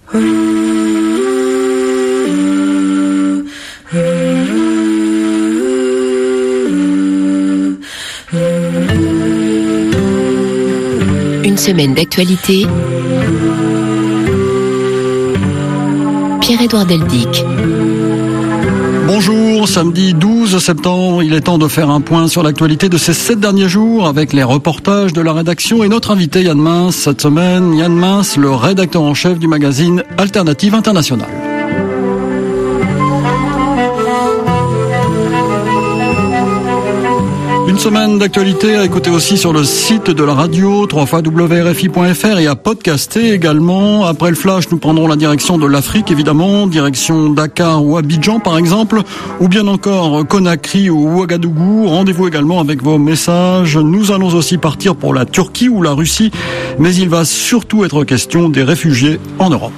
Une semaine d'actualité. Pierre-Édouard Deldic. Bonjour, samedi 12 septembre, il est temps de faire un point sur l'actualité de ces 7 derniers jours avec les reportages de la rédaction et notre invité Yann Mince. Cette semaine, Yann Mince, le rédacteur en chef du magazine Alternative Internationale. Une semaine d'actualité à écouter aussi sur le site de la radio, www.rfi.fr, et à podcaster également. Après le flash, nous prendrons la direction de l'Afrique, évidemment, direction Dakar ou Abidjan par exemple, ou bien encore Conakry ou Ouagadougou. Rendez-vous également avec vos messages. Nous allons aussi partir pour la Turquie ou la Russie, mais il va surtout être question des réfugiés en Europe.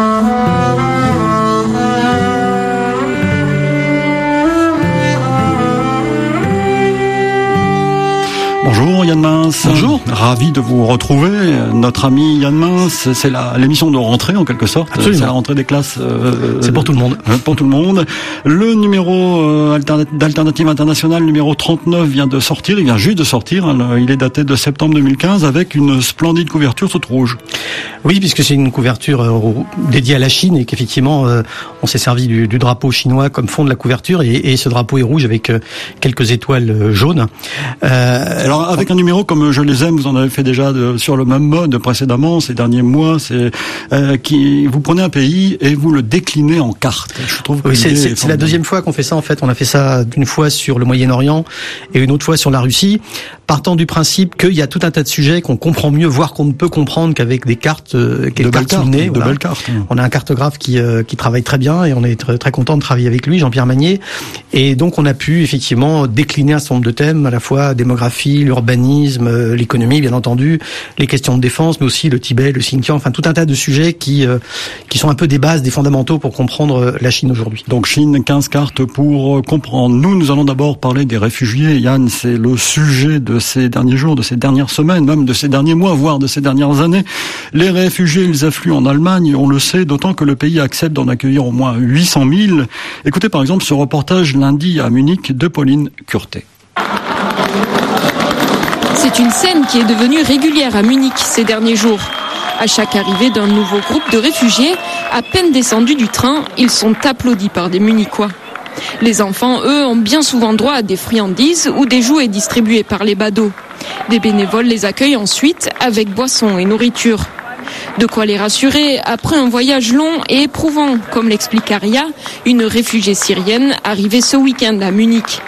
Bonjour Yann Mince. Bonjour. Ravi de vous retrouver. Notre ami Yann Mince, c'est l'émission de rentrée en quelque sorte. Absolument. C'est la rentrée des classes. C'est pour tout le monde. Pour tout le monde. Le numéro d'Alternative Internationale, numéro 39, vient de sortir. Il vient juste de sortir. Il est daté de septembre 2015 avec une splendide couverture toute rouge. Oui, puisque c'est une couverture dédiée à la Chine et qu'effectivement on s'est servi du drapeau chinois comme fond de la couverture et ce drapeau est rouge avec quelques étoiles jaunes. Alors avec un numéro comme je les aime, vous en avez fait déjà sur le même mode précédemment ces derniers mois. C'est vous prenez un pays et vous le déclinez en cartes. Je trouve que c'est la deuxième fois qu'on fait ça en fait. On a fait ça une fois sur le Moyen-Orient et une autre fois sur la Russie, partant du principe qu'il y a tout un tas de sujets qu'on comprend mieux, voire qu'on ne peut comprendre qu'avec des cartes, de belles cartes. On a un cartographe qui travaille très bien et on est très, très content de travailler avec lui, Jean-Pierre Magnier. Et donc on a pu effectivement décliner un certain nombre de thèmes, à la fois démographie, l'urbanisme, l'économie bien entendu, les questions de défense, mais aussi le Tibet, le Xinjiang, enfin tout un tas de sujets qui sont un peu des bases, des fondamentaux pour comprendre la Chine aujourd'hui. Donc Chine, 15 cartes pour comprendre. Nous allons d'abord parler des réfugiés. Yann, c'est le sujet de ces derniers jours, de ces dernières semaines, même de ces derniers mois, voire de ces dernières années. Les réfugiés, ils affluent en Allemagne, on le sait, d'autant que le pays accepte d'en accueillir au moins 800 000. Écoutez par exemple ce reportage lundi à Munich de Pauline Curté. C'est une scène qui est devenue régulière à Munich ces derniers jours. À chaque arrivée d'un nouveau groupe de réfugiés, à peine descendus du train, ils sont applaudis par des Munichois. Les enfants, eux, ont bien souvent droit à des friandises ou des jouets distribués par les badauds. Des bénévoles les accueillent ensuite avec boissons et nourriture. De quoi les rassurer après un voyage long et éprouvant, comme l'explique Aria, une réfugiée syrienne arrivée ce week-end à Munich.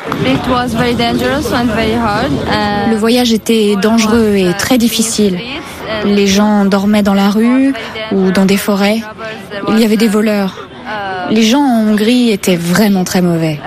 Le voyage était dangereux et très difficile. Les gens dormaient dans la rue ou dans des forêts. Il y avait des voleurs. Les gens en Hongrie étaient vraiment très mauvais.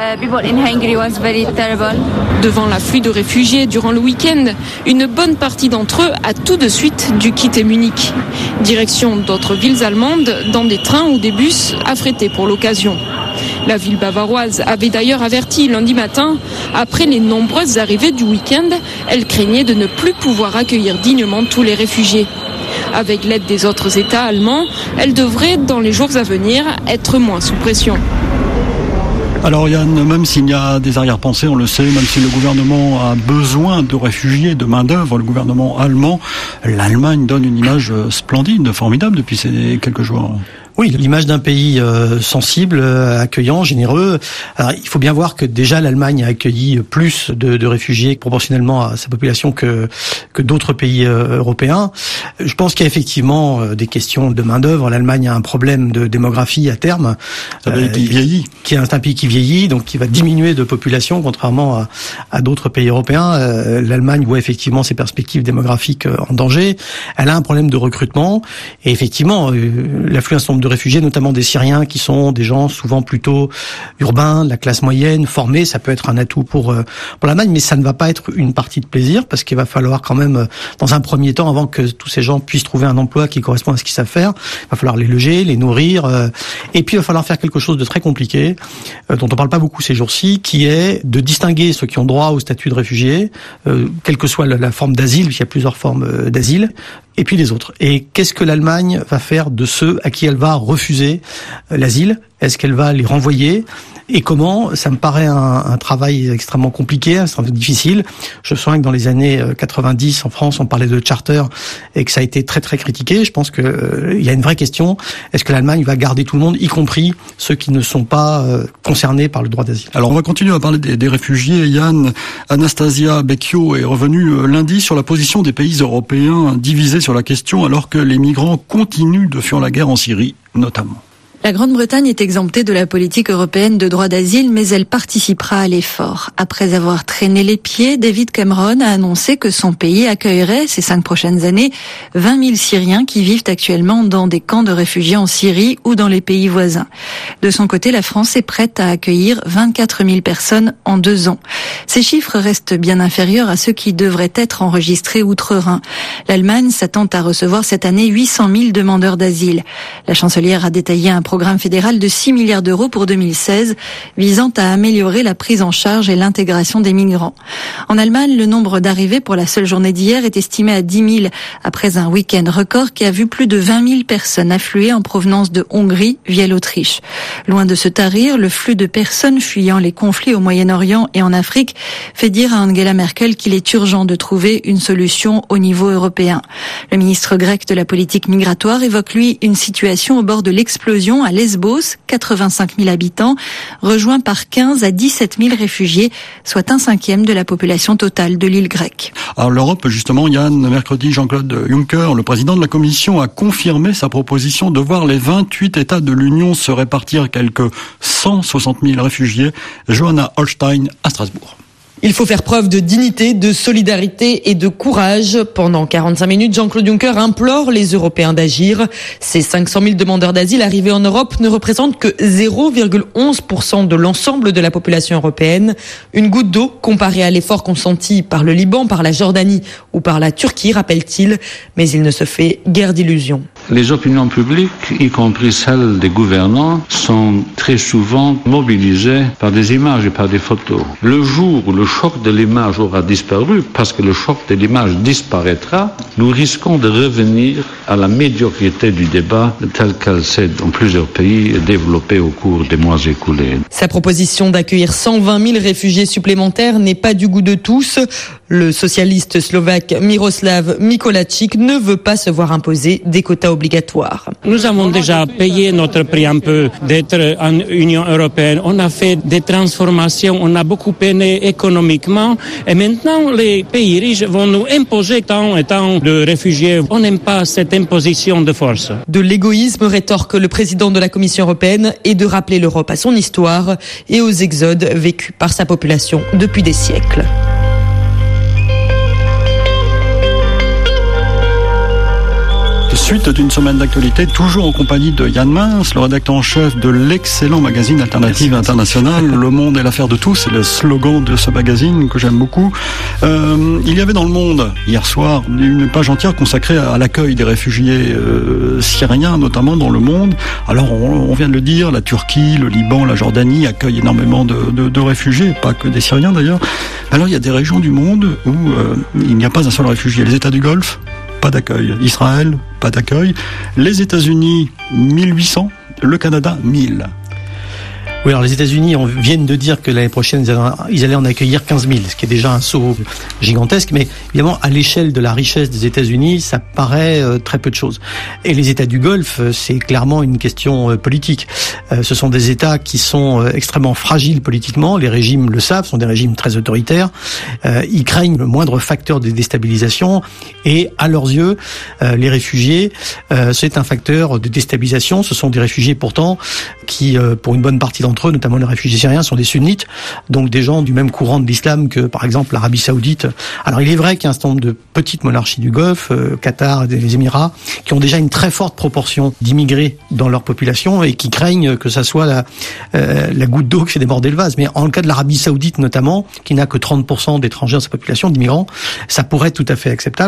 Devant l'afflux de réfugiés durant le week-end, une bonne partie d'entre eux a tout de suite dû quitter Munich. Direction d'autres villes allemandes, dans des trains ou des bus affrétés pour l'occasion. La ville bavaroise avait d'ailleurs averti lundi matin, après les nombreuses arrivées du week-end, elle craignait de ne plus pouvoir accueillir dignement tous les réfugiés. Avec l'aide des autres États allemands, elle devrait, dans les jours à venir, être moins sous pression. Alors Yann, même s'il y a des arrière-pensées, on le sait, même si le gouvernement a besoin de réfugiés, de main-d'œuvre, le gouvernement allemand, l'Allemagne donne une image splendide, formidable depuis ces quelques jours. Oui, l'image d'un pays sensible, accueillant, généreux. Alors, il faut bien voir que déjà l'Allemagne a accueilli plus de réfugiés proportionnellement à sa population que d'autres pays européens. Je pense qu'il y a effectivement des questions de main-d'œuvre. L'Allemagne a un problème de démographie à terme. Qui vieillit. Qui est un pays qui vieillit, donc qui va diminuer de population, contrairement à d'autres pays européens. L'Allemagne voit effectivement ses perspectives démographiques en danger. Elle a un problème de recrutement. Et effectivement, l'affluence de réfugiés, notamment des Syriens, qui sont des gens souvent plutôt urbains, de la classe moyenne, formés. Ça peut être un atout pour l'Allemagne, mais ça ne va pas être une partie de plaisir, parce qu'il va falloir quand même, dans un premier temps, avant que tous ces gens puissent trouver un emploi qui correspond à ce qu'ils savent faire, il va falloir les loger, les nourrir, et puis il va falloir faire quelque chose de très compliqué, dont on parle pas beaucoup ces jours-ci, qui est de distinguer ceux qui ont droit au statut de réfugiés, quelle que soit la forme d'asile, puisqu'il y a plusieurs formes d'asile, et puis les autres. Et qu'est-ce que l'Allemagne va faire de ceux à qui elle va refuser l'asile ? Est-ce qu'elle va les renvoyer ? Et comment ? Ça me paraît un travail extrêmement compliqué, extrêmement difficile. Je sens que dans les années 90, en France, on parlait de charter et que ça a été très très critiqué. Je pense que il y a une vraie question. Est-ce que l'Allemagne va garder tout le monde, y compris ceux qui ne sont pas concernés par le droit d'asile ? Alors on va continuer à parler des réfugiés. Yann, Anastasia Becchio est revenue lundi sur la position des pays européens divisés sur la question alors que les migrants continuent de fuir la guerre en Syrie, notamment. La Grande-Bretagne est exemptée de la politique européenne de droit d'asile, mais elle participera à l'effort. Après avoir traîné les pieds, David Cameron a annoncé que son pays accueillerait, ces 5 prochaines années, 20 000 Syriens qui vivent actuellement dans des camps de réfugiés en Syrie ou dans les pays voisins. De son côté, la France est prête à accueillir 24 000 personnes en 2 ans. Ces chiffres restent bien inférieurs à ceux qui devraient être enregistrés outre-Rhin. L'Allemagne s'attend à recevoir cette année 800 000 demandeurs d'asile. La chancelière a détaillé un programme fédéral de 6 milliards d'euros pour 2016, visant à améliorer la prise en charge et l'intégration des migrants. En Allemagne, le nombre d'arrivées pour la seule journée d'hier est estimé à 10 000, après un week-end record qui a vu plus de 20 000 personnes affluer en provenance de Hongrie via l'Autriche. Loin de se tarir, le flux de personnes fuyant les conflits au Moyen-Orient et en Afrique fait dire à Angela Merkel qu'il est urgent de trouver une solution au niveau européen. Le ministre grec de la politique migratoire évoque, lui, une situation au bord de l'explosion à Lesbos, 85 000 habitants, rejoints par 15 à 17 000 réfugiés, soit 1/5 de la population totale de l'île grecque. Alors l'Europe, justement, Yann, mercredi, Jean-Claude Juncker, le président de la Commission, a confirmé sa proposition de voir les 28 États de l'Union se répartir quelques 160 000 réfugiés. Johanna Holstein à Strasbourg. Il faut faire preuve de dignité, de solidarité et de courage. Pendant 45 minutes, Jean-Claude Juncker implore les Européens d'agir. Ces 500 000 demandeurs d'asile arrivés en Europe ne représentent que 0,11% de l'ensemble de la population européenne. Une goutte d'eau comparée à l'effort consenti par le Liban, par la Jordanie ou par la Turquie, rappelle-t-il. Mais il ne se fait guère d'illusions. Les opinions publiques, y compris celles des gouvernants, sont très souvent mobilisées par des images et par des photos. Le jour où le choc de l'image aura disparu, parce que le choc de l'image disparaîtra, nous risquons de revenir à la médiocrité du débat tel qu'elle s'est dans plusieurs pays développée au cours des mois écoulés. Sa proposition d'accueillir 120 000 réfugiés supplémentaires n'est pas du goût de tous. Le socialiste slovaque Miroslav Mikolášik ne veut pas se voir imposer des quotas obligatoires. Nous avons déjà payé notre prix un peu d'être en Union européenne. On a fait des transformations, on a beaucoup peiné économiquement et maintenant les pays riches vont nous imposer tant et tant de réfugiés. On n'aime pas cette imposition de force. De l'égoïsme, rétorque le président de la Commission européenne, et de rappeler l'Europe à son histoire et aux exodes vécus par sa population depuis des siècles. Suite d'une semaine d'actualité, toujours en compagnie de Yann Mins, le rédacteur en chef de l'excellent magazine Alternative Internationale. Le monde est l'affaire de tous, c'est le slogan de ce magazine que j'aime beaucoup. Il y avait dans Le Monde, hier soir, une page entière consacrée à l'accueil des réfugiés syriens, notamment dans le monde. Alors, on vient de le dire, la Turquie, le Liban, la Jordanie accueillent énormément de réfugiés, pas que des Syriens d'ailleurs. Alors, il y a des régions du monde où il n'y a pas un seul réfugié. Les États du Golfe, pas d'accueil. Israël, pas d'accueil. Les États-Unis, 1800. Le Canada, 1000. Oui, alors les États-Unis viennent de dire que l'année prochaine, ils allaient en accueillir 15 000, ce qui est déjà un saut gigantesque. Mais évidemment, à l'échelle de la richesse des États-Unis, ça paraît très peu de choses. Et les États du Golfe, c'est clairement une question politique. Ce sont des États qui sont extrêmement fragiles politiquement. Les régimes le savent, sont des régimes très autoritaires. Ils craignent le moindre facteur de déstabilisation. Et à leurs yeux, les réfugiés, c'est un facteur de déstabilisation. Ce sont des réfugiés pourtant qui, pour une bonne partie d'entre eux, notamment les réfugiés syriens, sont des sunnites, donc des gens du même courant de l'islam que, par exemple, l'Arabie Saoudite. Alors, il est vrai qu'il y a un certain nombre de petites monarchies du Golfe, Qatar, les Émirats, qui ont déjà une très forte proportion d'immigrés dans leur population et qui craignent que ça soit la goutte d'eau qui fait déborder le vase. Mais en le cas de l'Arabie Saoudite, notamment, qui n'a que 30% d'étrangers dans sa population, d'immigrants, ça pourrait être tout à fait acceptable.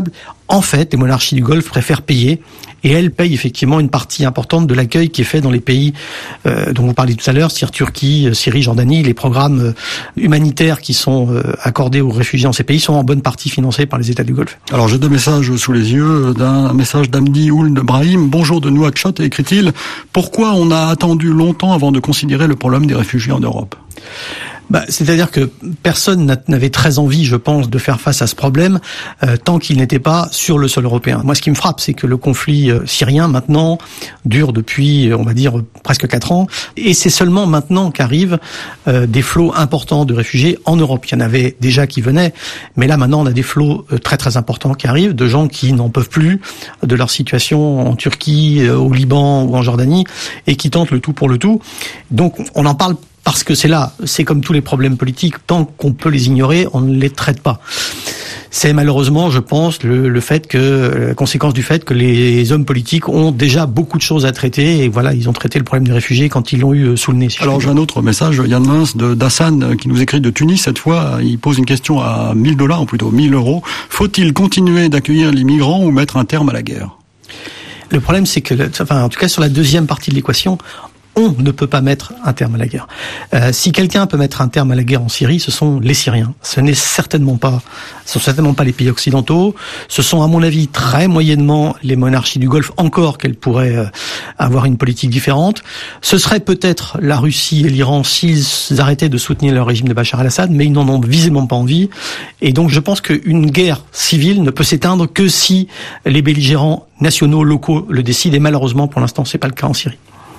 En fait, les monarchies du Golfe préfèrent payer, et elles payent effectivement une partie importante de l'accueil qui est fait dans les pays dont vous parliez tout à l'heure, c'est-à-dire Turquie, Syrie, Jordanie. Les programmes humanitaires qui sont accordés aux réfugiés dans ces pays sont en bonne partie financés par les États du Golfe. Alors j'ai deux messages sous les yeux, un message d'Amdi Ould Brahim. Bonjour de Nouakchott, et écrit-il: pourquoi on a attendu longtemps avant de considérer le problème des réfugiés en Europe? C'est-à-dire que personne n'avait très envie, je pense, de faire face à ce problème tant qu'il n'était pas sur le sol européen. Moi, ce qui me frappe, c'est que le conflit syrien, maintenant, dure depuis, on va dire, presque 4 ans. Et c'est seulement maintenant qu'arrivent des flots importants de réfugiés en Europe. Il y en avait déjà qui venaient, mais là, maintenant, on a des flots très, très importants qui arrivent, de gens qui n'en peuvent plus de leur situation en Turquie, au Liban ou en Jordanie, et qui tentent le tout pour le tout. Donc, on en parle parce que c'est comme tous les problèmes politiques, tant qu'on peut les ignorer, on ne les traite pas. C'est malheureusement, je pense, la conséquence du fait que les hommes politiques ont déjà beaucoup de choses à traiter, et voilà, ils ont traité le problème des réfugiés quand ils l'ont eu sous le nez. Alors j'ai un autre message, Yann Lins d'Hassan, qui nous écrit de Tunis cette fois. Il pose une question à $1,000, ou plutôt 1 000 €. Faut-il continuer d'accueillir les migrants ou mettre un terme à la guerre? Le problème, c'est que, en tout cas sur la deuxième partie de l'équation, on ne peut pas mettre un terme à la guerre. Si quelqu'un peut mettre un terme à la guerre en Syrie, ce sont les Syriens. Ce sont certainement pas les pays occidentaux. Ce sont, à mon avis, très moyennement les monarchies du Golfe, encore qu'elles pourraient avoir une politique différente. Ce serait peut-être la Russie et l'Iran s'ils arrêtaient de soutenir le régime de Bachar el-Assad, mais ils n'en ont visiblement pas envie. Et donc je pense qu'une guerre civile ne peut s'éteindre que si les belligérants nationaux, locaux le décident. Et malheureusement, pour l'instant, c'est pas le cas en Syrie.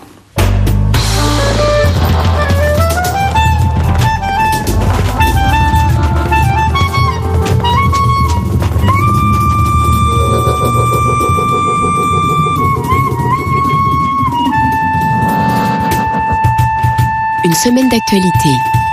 Une semaine d'actualité.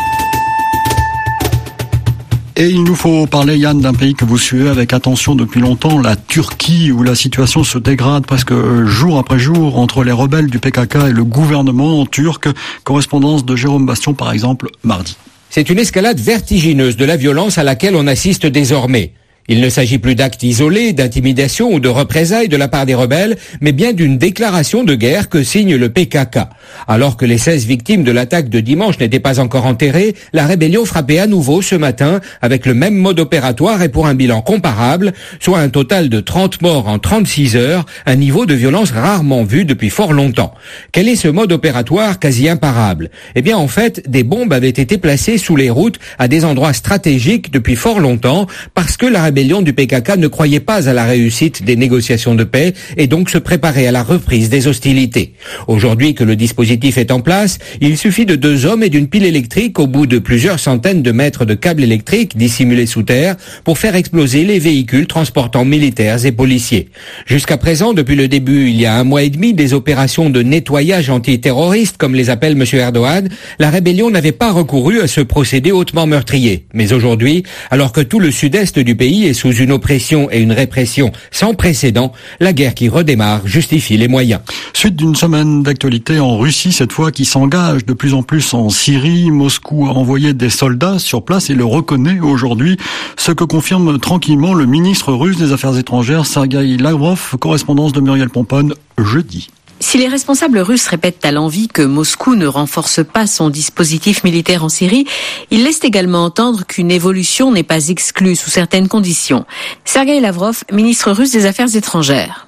Et il nous faut parler, Yann, d'un pays que vous suivez avec attention depuis longtemps, la Turquie, où la situation se dégrade presque jour après jour entre les rebelles du PKK et le gouvernement turc. Correspondance de Jérôme Bastion, par exemple, mardi. C'est une escalade vertigineuse de la violence à laquelle on assiste désormais. Il ne s'agit plus d'actes isolés, d'intimidation ou de représailles de la part des rebelles, mais bien d'une déclaration de guerre que signe le PKK. Alors que les 16 victimes de l'attaque de dimanche n'étaient pas encore enterrées, la rébellion frappait à nouveau ce matin avec le même mode opératoire et pour un bilan comparable, soit un total de 30 morts en 36 heures, un niveau de violence rarement vu depuis fort longtemps. Quel est ce mode opératoire quasi imparable? Eh bien, en fait, des bombes avaient été placées sous les routes à des endroits stratégiques depuis fort longtemps parce que la rébellion du PKK ne croyait pas à la réussite des négociations de paix et donc se préparait à la reprise des hostilités. Aujourd'hui que le dispositif est en place, il suffit de 2 hommes et d'une pile électrique au bout de plusieurs centaines de mètres de câbles électriques dissimulés sous terre pour faire exploser les véhicules transportant militaires et policiers. Jusqu'à présent, depuis le début, il y a 1 mois et demi, des opérations de nettoyage antiterroriste, comme les appelle M. Erdogan, la rébellion n'avait pas recouru à ce procédé hautement meurtrier. Mais aujourd'hui, alors que tout le sud-est du pays est sous une oppression et une répression sans précédent, la guerre qui redémarre justifie les moyens. Suite d'une semaine d'actualité en Russie, cette fois, qui s'engage de plus en plus en Syrie. Moscou a envoyé des soldats sur place et le reconnaît aujourd'hui, ce que confirme tranquillement le ministre russe des Affaires étrangères, Sergueï Lavrov. Correspondance de Muriel Pomponne, jeudi. Si les responsables russes répètent à l'envi que Moscou ne renforce pas son dispositif militaire en Syrie, ils laissent également entendre qu'une évolution n'est pas exclue sous certaines conditions. Sergueï Lavrov, ministre russe des Affaires étrangères.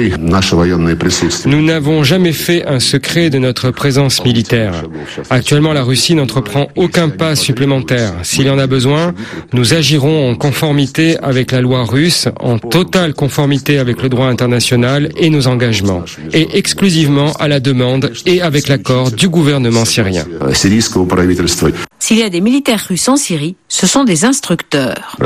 Nous n'avons jamais fait un secret de notre présence militaire. Actuellement, la Russie n'entreprend aucun pas supplémentaire. S'il y en a besoin, nous agirons en conformité avec la loi russe, en totale conformité avec le droit international et nos engagements, et exclusivement à la demande et avec l'accord du gouvernement syrien. S'il y a des militaires russes en Syrie, ce sont des instructeurs.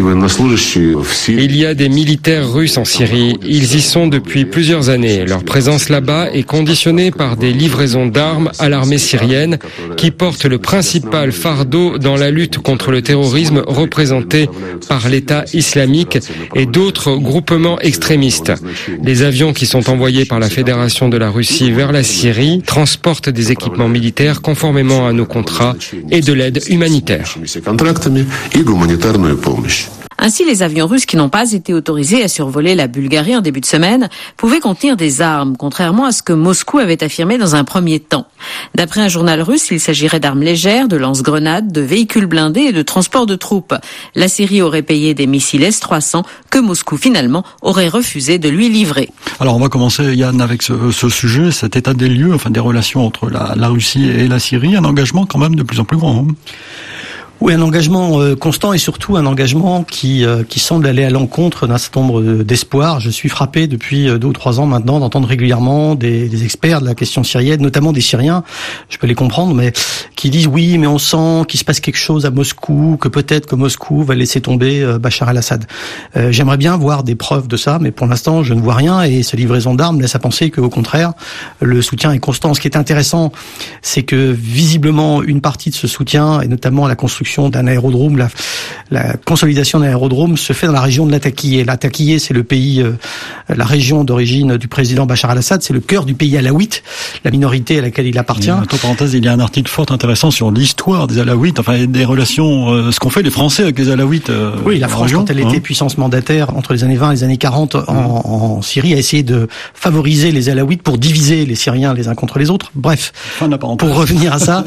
Il y a des militaires russes en Syrie. Ils y sont depuis plusieurs années. Leur présence là-bas est conditionnée par des livraisons d'armes à l'armée syrienne qui porte le principal fardeau dans la lutte contre le terrorisme représenté par l'État islamique et d'autres groupements extrémistes. Les avions qui sont envoyés par la Fédération de la Russie vers la Syrie transportent des équipements militaires conformément à nos contrats et de l'aide humanitaire. Ainsi, les avions russes qui n'ont pas été autorisés à survoler la Bulgarie en début de semaine pouvaient contenir des armes, contrairement à ce que Moscou avait affirmé dans un premier temps. D'après un journal russe, il s'agirait d'armes légères, de lance-grenades, de véhicules blindés et de transports de troupes. La Syrie aurait payé des missiles S-300 que Moscou finalement aurait refusé de lui livrer. Alors on va commencer, Yann, avec ce sujet, cet état des lieux, enfin des relations entre la Russie et la Syrie, un engagement quand même de plus en plus grand. Oui, un engagement constant et surtout un engagement qui semble aller à l'encontre d'un certain nombre d'espoirs. Je suis frappé depuis 2 ou 3 ans maintenant d'entendre régulièrement des experts de la question syrienne, notamment des Syriens, je peux les comprendre, mais qui disent oui, mais on sent qu'il se passe quelque chose à Moscou, que peut-être que Moscou va laisser tomber Bachar el-Assad. J'aimerais bien voir des preuves de ça, mais pour l'instant, je ne vois rien et cette livraison d'armes laisse à penser qu'au contraire, le soutien est constant. Ce qui est intéressant, c'est que visiblement, une partie de ce soutien, et notamment la construction d'un aérodrome, la consolidation d'un aérodrome se fait dans la région de Latakié. Latakié, c'est le pays, la région d'origine du président Bachar el-Assad, c'est le cœur du pays alaouite, la minorité à laquelle il appartient. Entre parenthèses, il y a un article fort intéressant sur l'histoire des Alaouites, enfin des relations, ce qu'ont fait les Français avec les Alaouites. Oui, la France, quand elle était puissance mandataire entre les années 20 et les années 40 en Syrie, a essayé de favoriser les Alaouites pour diviser les Syriens les uns contre les autres. Bref, pour revenir à ça,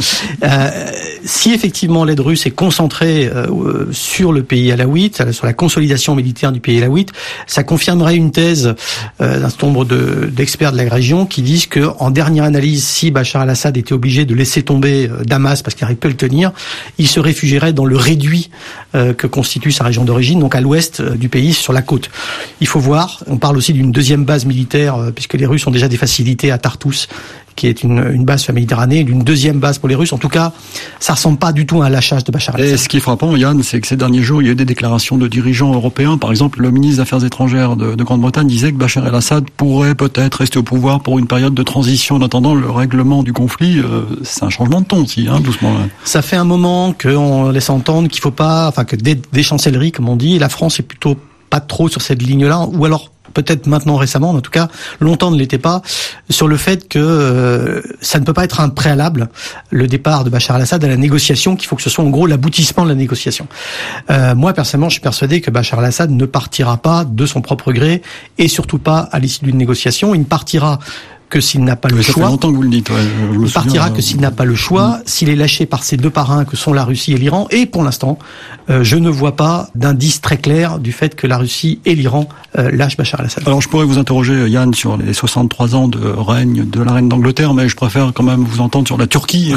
si effectivement l'aide russe est concentrée sur le pays alaouite, sur la consolidation militaire du pays alaouite, ça confirmerait une thèse d'un certain nombre d'experts de la région qui disent que, en dernière analyse, si Bachar el-Assad était obligé de laisser tomber Damas parce qu'il n'arrive plus à le tenir, il se réfugierait dans le réduit que constitue sa région d'origine, donc à l'ouest du pays, sur la côte. Il faut voir, on parle aussi d'une deuxième base militaire, puisque les Russes ont déjà des facilités à Tartous, qui est une base sur la Méditerranée, d'une deuxième base pour les Russes. En tout cas, ça ressemble pas du tout à un lâchage de Bachar el-Assad. Et ce qui est frappant, Yann, c'est que ces derniers jours, il y a eu des déclarations de dirigeants européens. Par exemple, le ministre des Affaires étrangères de Grande-Bretagne disait que Bachar el-Assad pourrait peut-être rester au pouvoir pour une période de transition en attendant le règlement du conflit. C'est un changement de ton aussi, doucement. Ça fait un moment qu'on laisse entendre qu'il faut pas, que des chancelleries, comme on dit, la France est plutôt pas trop sur cette ligne-là, ou alors peut-être maintenant récemment, en tout cas, longtemps ne l'était pas, sur le fait que ça ne peut pas être un préalable, le départ de Bachar el-Assad à la négociation, qu'il faut que ce soit en gros l'aboutissement de la négociation. Moi, personnellement, je suis persuadé que Bachar el-Assad ne partira pas de son propre gré, et surtout pas à l'issue d'une négociation. Il ne partira que s'il n'a pas le choix. Ça fait longtemps que vous le dites. Il partira que s'il n'a pas le choix, s'il est lâché par ses deux parrains que sont la Russie et l'Iran. Et pour l'instant, je ne vois pas d'indice très clair du fait que la Russie et l'Iran lâchent Bachar el-Assad. Alors je pourrais vous interroger, Yann, sur les 63 ans de règne de la reine d'Angleterre, mais je préfère quand même vous entendre sur la Turquie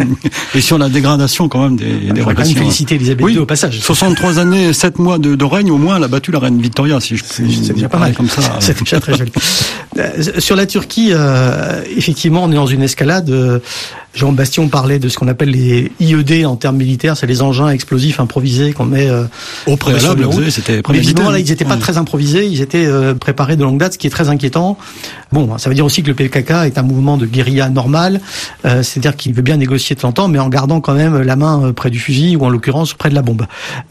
et sur la dégradation quand même des relations. Quand même féliciter Elisabeth II au passage. 63 années, 7 mois de règne, au moins elle a battu la reine Victoria, si je puis. C'est déjà pas mal comme ça. C'est déjà très joli. Sur la Turquie, effectivement, on est dans une escalade. Jean Bastion parlait de ce qu'on appelle les IED en termes militaires, c'est les engins explosifs improvisés qu'on met au préalable. C'était mais évidemment, là, ils n'étaient pas très improvisés, ils étaient préparés de longue date, ce qui est très inquiétant. Bon, ça veut dire aussi que le PKK est un mouvement de guérilla normal, c'est-à-dire qu'il veut bien négocier de temps en temps, mais en gardant quand même la main près du fusil ou en l'occurrence près de la bombe.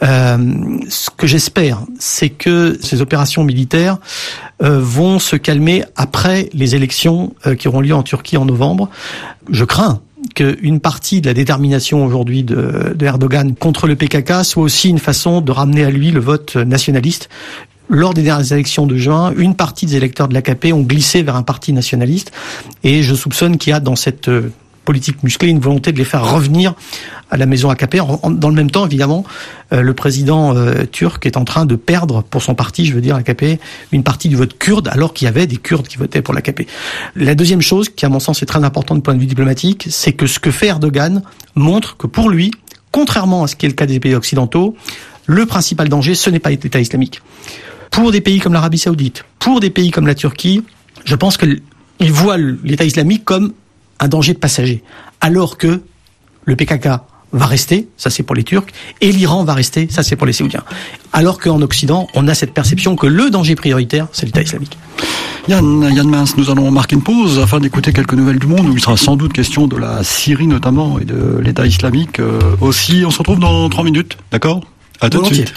Ce que j'espère, c'est que ces opérations militaires vont se calmer après les élections qui auront lieu en Turquie en novembre. Je crains qu'une partie de la détermination aujourd'hui de Erdogan contre le PKK soit aussi une façon de ramener à lui le vote nationaliste. Lors des dernières élections de juin, une partie des électeurs de l'AKP ont glissé vers un parti nationaliste et je soupçonne qu'il y a dans cette politique musclée une volonté de les faire revenir à la maison AKP. Dans le même temps, évidemment, le président turc est en train de perdre pour son parti, je veux dire l'AKP, une partie du vote kurde, alors qu'il y avait des Kurdes qui votaient pour l'AKP. La deuxième chose, qui à mon sens est très importante du point de vue diplomatique, c'est que ce que fait Erdogan montre que pour lui, contrairement à ce qui est le cas des pays occidentaux, le principal danger, ce n'est pas l'État islamique. Pour des pays comme l'Arabie Saoudite, pour des pays comme la Turquie, je pense qu'il voit l'État islamique comme un danger passager, alors que le PKK va rester, ça c'est pour les Turcs, et l'Iran va rester, ça c'est pour les Saoudiens. Alors qu'en Occident, on a cette perception que le danger prioritaire, c'est l'État islamique. Yann Mince, nous allons marquer une pause afin d'écouter quelques nouvelles du monde, où il sera sans doute question de la Syrie notamment, et de l'État islamique aussi. On se retrouve dans 3 minutes, d'accord ? À tout de suite.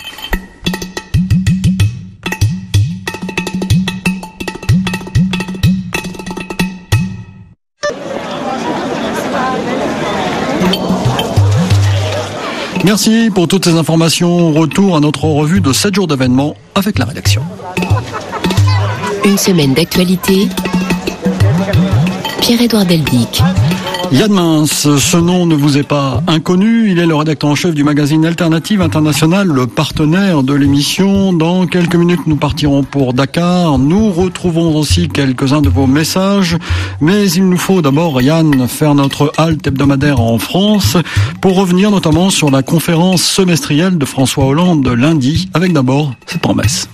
Merci pour toutes ces informations. Retour à notre revue de 7 jours d'événements avec la rédaction. Une semaine d'actualité. Pierre-Édouard Deldic. Yann Mince, ce nom ne vous est pas inconnu. Il est le rédacteur en chef du magazine Alternative International, le partenaire de l'émission. Dans quelques minutes, nous partirons pour Dakar. Nous retrouvons aussi quelques-uns de vos messages. Mais il nous faut d'abord, Yann, faire notre halte hebdomadaire en France pour revenir notamment sur la conférence semestrielle de François Hollande lundi, avec d'abord cette promesse.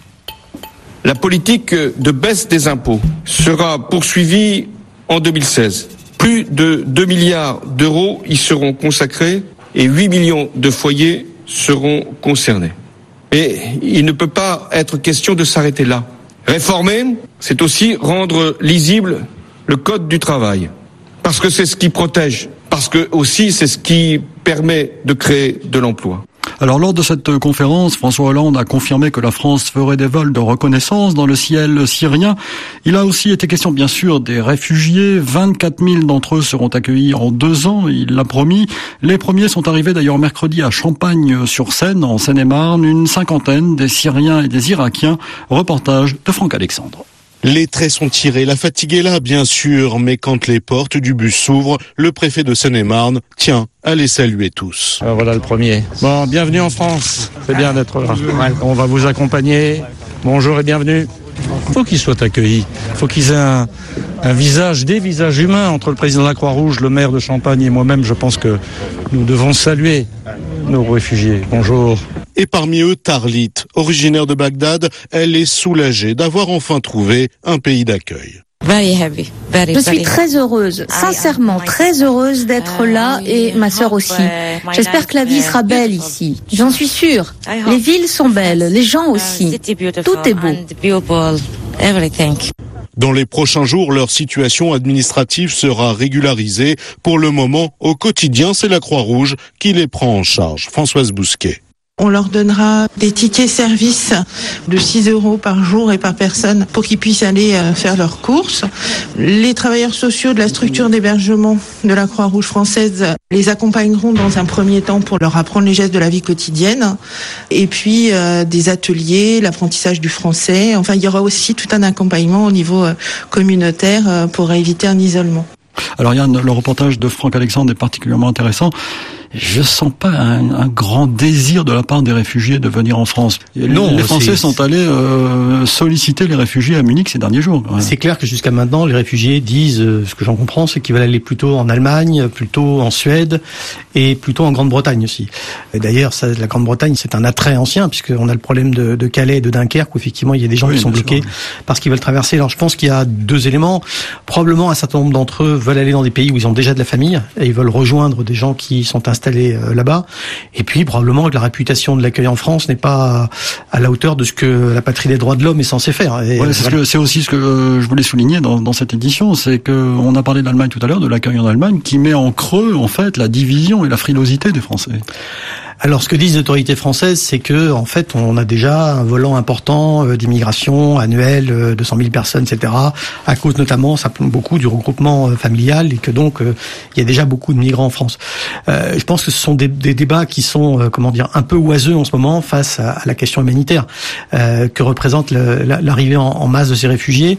La politique de baisse des impôts sera poursuivie en 2016. Plus de 2 milliards d'euros y seront consacrés et 8 millions de foyers seront concernés. Et il ne peut pas être question de s'arrêter là. Réformer, c'est aussi rendre lisible le code du travail. Parce que c'est ce qui protège. Parce que aussi c'est ce qui permet de créer de l'emploi. Alors lors de cette conférence, François Hollande a confirmé que la France ferait des vols de reconnaissance dans le ciel syrien. Il a aussi été question bien sûr des réfugiés. 24 000 d'entre eux seront accueillis en 2 ans, il l'a promis. Les premiers sont arrivés d'ailleurs mercredi à Champagne-sur-Seine, en Seine-et-Marne. Une cinquantaine des Syriens et des Irakiens. Reportage de Franck Alexandre. Les traits sont tirés, la fatigue est là, bien sûr, mais quand les portes du bus s'ouvrent, le préfet de Seine-et-Marne tient à les saluer tous. Voilà le premier. Bon, bienvenue en France. C'est bien d'être là. On va vous accompagner. Bonjour et bienvenue. Il faut qu'ils soient accueillis. Il faut qu'ils aient un visage, des visages humains entre le président de la Croix-Rouge, le maire de Champagne et moi-même. Je pense que nous devons saluer nos réfugiés. Bonjour. Et parmi eux, Tarlit, originaire de Bagdad, elle est soulagée d'avoir enfin trouvé un pays d'accueil. Je suis très heureuse, sincèrement très heureuse d'être là et ma sœur aussi. J'espère que la vie sera belle ici. J'en suis sûre. Les villes sont belles, les gens aussi. Tout est beau. Dans les prochains jours, leur situation administrative sera régularisée. Pour le moment, au quotidien, c'est la Croix-Rouge qui les prend en charge. Françoise Bousquet. On leur donnera des tickets service de 6 € par jour et par personne pour qu'ils puissent aller faire leurs courses. Les travailleurs sociaux de la structure d'hébergement de la Croix-Rouge française les accompagneront dans un premier temps pour leur apprendre les gestes de la vie quotidienne. Et puis des ateliers, l'apprentissage du français. Enfin, il y aura aussi tout un accompagnement au niveau communautaire pour éviter un isolement. Alors Yann, le reportage de Franck Alexandre est particulièrement intéressant. Je sens pas un grand désir de la part des réfugiés de venir en France. Non, les Français sont allés solliciter les réfugiés à Munich ces derniers jours. Ouais. C'est clair que jusqu'à maintenant, les réfugiés disent, ce que j'en comprends, c'est qu'ils veulent aller plutôt en Allemagne, plutôt en Suède et plutôt en Grande-Bretagne aussi. Et d'ailleurs, ça, la Grande-Bretagne, c'est un attrait ancien puisqu'on a le problème de Calais et de Dunkerque où effectivement il y a des gens qui sont bloqués parce qu'ils veulent traverser. Alors je pense qu'il y a 2 éléments. Probablement un certain nombre d'entre eux veulent aller dans des pays où ils ont déjà de la famille et ils veulent rejoindre des gens qui sont installés là-bas. Et puis probablement que la réputation de l'accueil en France n'est pas à la hauteur de ce que la patrie des droits de l'homme est censée faire. Et c'est aussi ce que je voulais souligner dans cette édition, c'est que on a parlé de l'Allemagne tout à l'heure, de l'accueil en Allemagne, qui met en creux en fait la division et la frilosité des Français. Alors, ce que disent les autorités françaises, c'est que, en fait, on a déjà un volant important d'immigration annuel, 200 000 personnes, etc., à cause notamment, ça plombe beaucoup du regroupement familial et que donc, il y a déjà beaucoup de migrants en France. Je pense que ce sont des débats qui sont, un peu oiseux en ce moment face à la question humanitaire que représente l'arrivée en masse de ces réfugiés.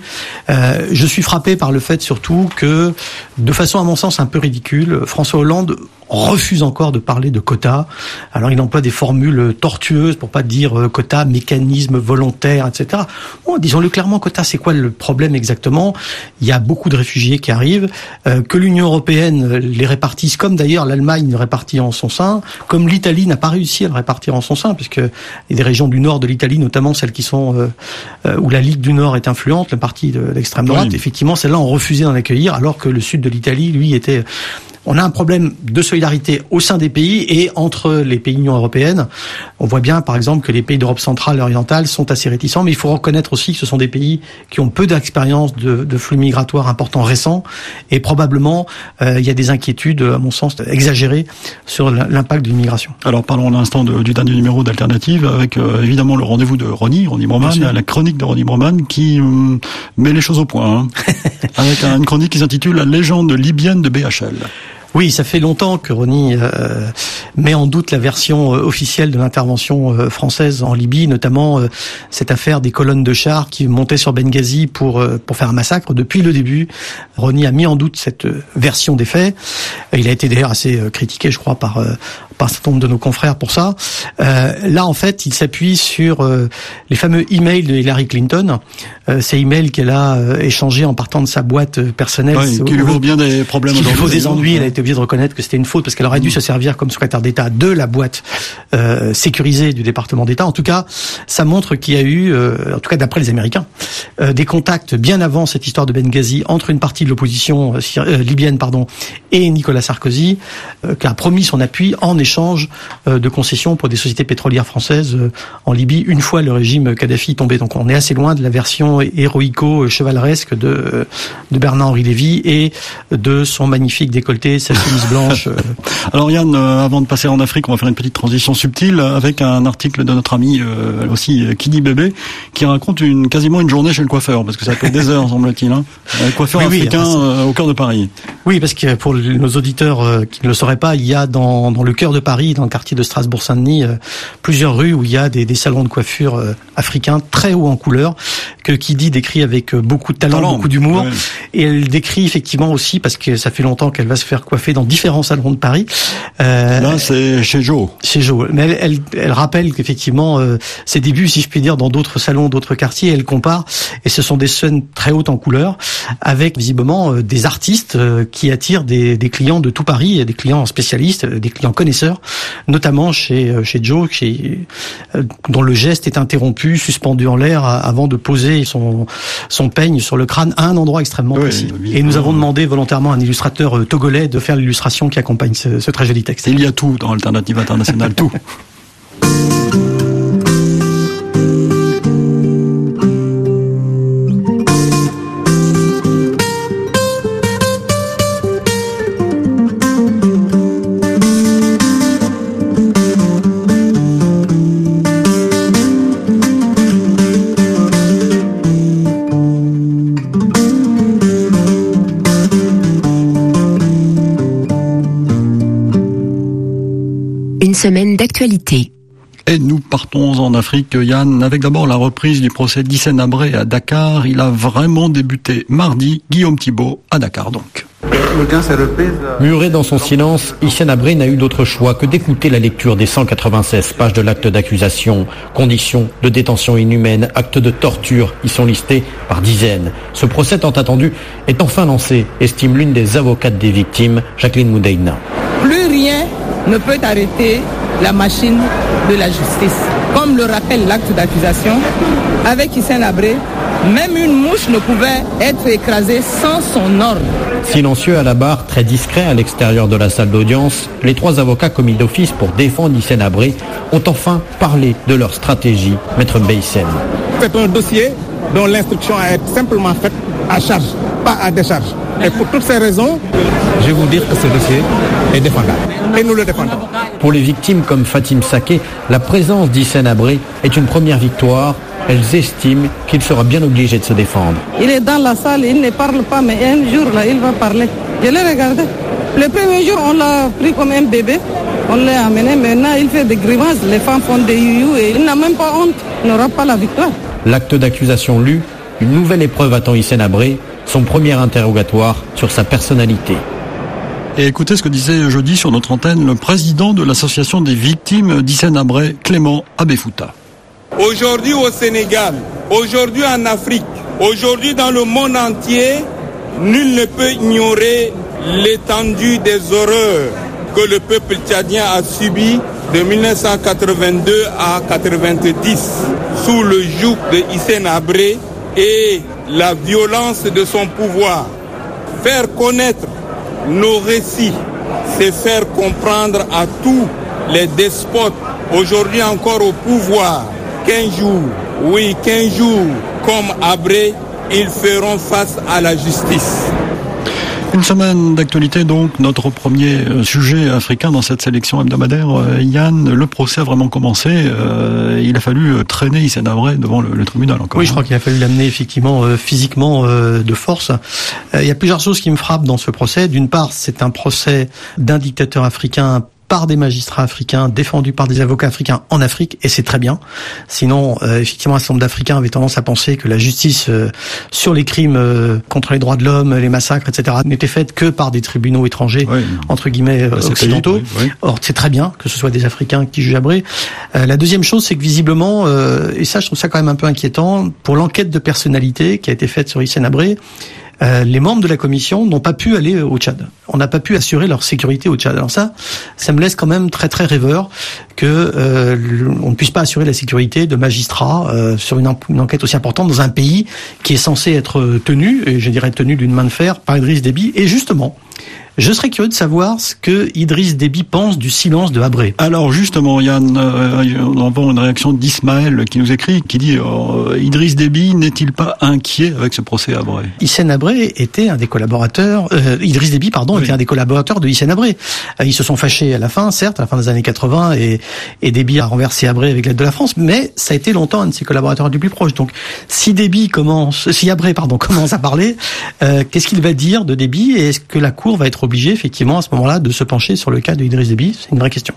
Je suis frappé par le fait surtout que, de façon à mon sens un peu ridicule, François Hollande refuse encore de parler de quotas. Alors il emploie des formules tortueuses pour pas dire quotas, mécanisme volontaire, etc. Bon, disons-le clairement, quotas, c'est quoi le problème exactement ? Il y a beaucoup de réfugiés qui arrivent, que l'Union européenne les répartisse, comme d'ailleurs l'Allemagne le répartit en son sein, comme l'Italie n'a pas réussi à le répartir en son sein, puisque il y a des régions du nord de l'Italie, notamment celles qui sont où la Ligue du Nord est influente, le parti de l'extrême droite, oui. Effectivement, celles-là ont refusé d'en accueillir, alors que le sud de l'Italie, lui, était... On a un problème de solidarité au sein des pays et entre les pays de l'Union européenne. On voit bien, par exemple, que les pays d'Europe centrale et orientale sont assez réticents, mais il faut reconnaître aussi que ce sont des pays qui ont peu d'expérience de flux migratoires importants récents et probablement il y a des inquiétudes, à mon sens, exagérées sur l'impact de l'immigration. Alors parlons un instant du dernier numéro d'Alternative avec évidemment le rendez-vous de Ronnie Broman, la chronique de Ronnie Broman qui met les choses au point, avec une chronique qui s'intitule « La légende libyenne de BHL ». Oui, ça fait longtemps que Roni met en doute la version officielle de l'intervention française en Libye, notamment cette affaire des colonnes de chars qui montaient sur Benghazi pour faire un massacre. Depuis le début, Roni a mis en doute cette version des faits. Il a été d'ailleurs assez critiqué, je crois, par un certain nombre de nos confrères pour ça. Là, en fait, il s'appuie sur les fameux emails de Hillary Clinton, ces emails qu'elle a échangés en partant de sa boîte personnelle. Oui, qui lui vaut bien des problèmes. Qui lui vaut des ennuis. Elle a été obligée de reconnaître que c'était une faute parce qu'elle aurait dû se servir comme secrétaire d'État de la boîte sécurisée du département d'État. En tout cas, ça montre qu'il y a eu, en tout cas d'après les Américains, des contacts bien avant cette histoire de Benghazi entre une partie de l'opposition libyenne, et Nicolas Sarkozy, qui a promis son appui en échange de concessions pour des sociétés pétrolières françaises en Libye une fois le régime Kadhafi tombé. Donc on est assez loin de la version héroïco-chevaleresque de Bernard-Henri Lévy et de son magnifique décolleté, sa chemise blanche. Alors Yann, avant de passer en Afrique, on va faire une petite transition subtile avec un article de notre ami aussi Kidi Bébé qui raconte quasiment une journée chez le coiffeur, parce que ça fait des heures semble-t-il, hein. Un coiffeur africain au cœur de Paris. Oui, parce que pour nos auditeurs qui ne le sauraient pas, il y a dans le cœur de Paris, dans le quartier de Strasbourg-Saint-Denis, plusieurs rues où il y a des salons de coiffure africains très hauts en couleur, que Kidi décrit avec beaucoup de talent, beaucoup d'humour. Ouais. Et elle décrit effectivement aussi, parce que ça fait longtemps qu'elle va se faire coiffer dans différents salons de Paris. Là, c'est chez Joe. Chez Joe. Mais elle rappelle qu'effectivement, ses débuts, si je puis dire, dans d'autres salons, d'autres quartiers, elle compare, et ce sont des scènes très hautes en couleur, avec visiblement des artistes qui attirent des clients de tout Paris, des clients spécialistes, des clients connaisseurs, notamment chez Joe, dont le geste est interrompu, suspendu en l'air, avant de poser son peigne sur le crâne à un endroit extrêmement précis. Et nous avons demandé volontairement à un illustrateur togolais de faire l'illustration qui accompagne ce très joli texte. Il y a tout dans Alternative Internationale, tout. Semaine d'actualité. Et nous partons en Afrique, Yann, avec d'abord la reprise du procès d'Hissène Habré à Dakar. Il a vraiment débuté mardi. Guillaume Thibault à Dakar donc. Muré dans son silence, Hissène Habré n'a eu d'autre choix que d'écouter la lecture des 196 pages de l'acte d'accusation. Conditions de détention inhumaine, actes de torture y sont listés par dizaines. Ce procès tant attendu est enfin lancé, estime l'une des avocates des victimes, Jacqueline Moudaïna. Plus rien ne peut arrêter la machine de la justice. Comme le rappelle l'acte d'accusation, avec Hissène Habré, même une mouche ne pouvait être écrasée sans son ordre. Silencieux à la barre, très discret à l'extérieur de la salle d'audience, les trois avocats commis d'office pour défendre Hissène Habré ont enfin parlé de leur stratégie. Maître Beyssen. C'est un dossier dont l'instruction a été simplement faite à charge, pas à décharge. Et pour toutes ces raisons, je vais vous dire que ce dossier est défendable. Et nous le défendons. Pour les victimes comme Fatim Saké, la présence d'Hissène Habré est une première victoire. Elles estiment qu'il sera bien obligé de se défendre. Il est dans la salle, il ne parle pas, mais un jour, là, il va parler. Je l'ai regardé. Le premier jour, on l'a pris comme un bébé. On l'a amené. Maintenant, il fait des grimaces. Les femmes font des youyou et il n'a même pas honte. Il n'aura pas la victoire. L'acte d'accusation lu, une nouvelle épreuve attend Hissène Habré, son premier interrogatoire sur sa personnalité. Et écoutez ce que disait jeudi sur notre antenne le président de l'association des victimes d'Hissène Habré, Clément Abefouta. Aujourd'hui au Sénégal, aujourd'hui en Afrique, aujourd'hui dans le monde entier, nul ne peut ignorer l'étendue des horreurs que le peuple tchadien a subi de 1982 à 1990 sous le joug de Hissène Habré et la violence de son pouvoir. Faire connaître nos récits, c'est faire comprendre à tous les despotes, aujourd'hui encore au pouvoir, qu'un jour, comme Habré, ils feront face à la justice. Une semaine d'actualité, donc, notre premier sujet africain dans cette sélection hebdomadaire. Yann, le procès a vraiment commencé. Il a fallu traîner Hissène Habré devant le tribunal encore. Oui, je crois qu'il a fallu l'amener effectivement physiquement de force. Il y a plusieurs choses qui me frappent dans ce procès. D'une part, c'est un procès d'un dictateur africain par des magistrats africains, défendus par des avocats africains en Afrique, et c'est très bien. Sinon, effectivement, un certain nombre d'Africains avaient tendance à penser que la justice sur les crimes contre les droits de l'homme, les massacres, etc., n'était faite que par des tribunaux étrangers, entre guillemets, occidentaux. Oui. Or, c'est très bien que ce soit des Africains qui jugent Habré. La deuxième chose, c'est que visiblement, et ça, je trouve ça quand même un peu inquiétant, pour l'enquête de personnalité qui a été faite sur Hissène Habré, les membres de la commission n'ont pas pu aller au Tchad. On n'a pas pu assurer leur sécurité au Tchad. Alors ça me laisse quand même très très rêveur que on ne puisse pas assurer la sécurité de magistrats sur une enquête aussi importante dans un pays qui est censé être tenu, et je dirais tenu d'une main de fer, par Idriss Déby. Et justement, je serais curieux de savoir ce que Idriss Déby pense du silence de Habré. Alors justement, Yann, nous avons une réaction d'Ismaël qui nous écrit, qui dit Idriss Déby n'est-il pas inquiet avec ce procès Habré? Hissène Habré était un des collaborateurs, Idriss Déby, était un des collaborateurs de Hissène Habré. Ils se sont fâchés à la fin, certes, à la fin des années 80, et Déby a renversé Habré avec l'aide de la France, mais ça a été longtemps un de ses collaborateurs les plus proches. Donc, si Habré commence à parler, qu'est-ce qu'il va dire de Déby, et est-ce que la Cour va être obligé effectivement à ce moment-là de se pencher sur le cas de Idriss Déby? C'est une vraie question.